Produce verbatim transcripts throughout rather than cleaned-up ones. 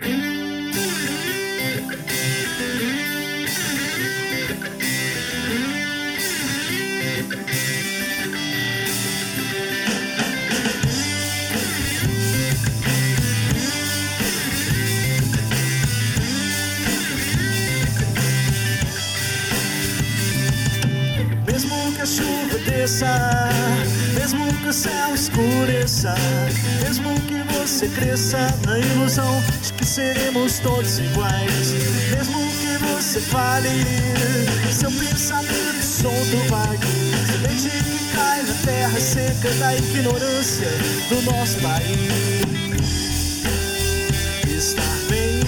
Mesmo que a chuva desça, mesmo que o céu escureça, mesmo que você cresça na ilusão de que seremos todos iguais, mesmo que você fale, seu pensamento solto vague, semente que cai na terra seca da ignorância do nosso país. Estar bem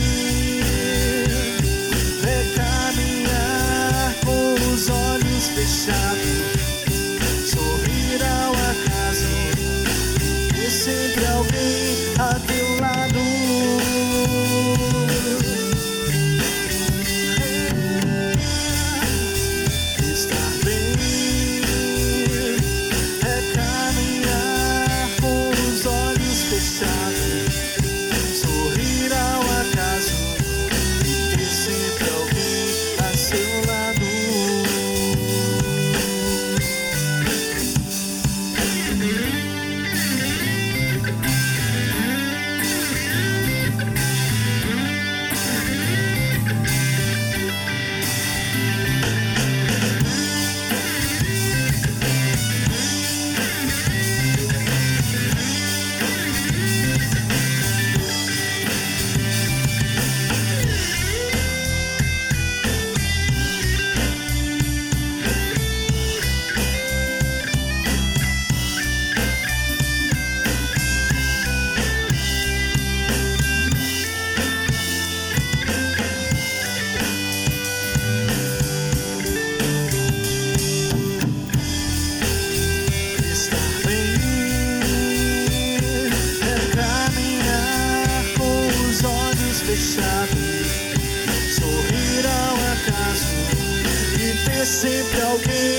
é caminhar com os olhos fechados, sorrir ao acaso e ter sempre alguém a teu lado. Estar bem é caminhar com os olhos fechados, sorrir ao acaso e ter sempre alguém a seu lado. Fechado, sorrir ao acaso e ter sempre alguém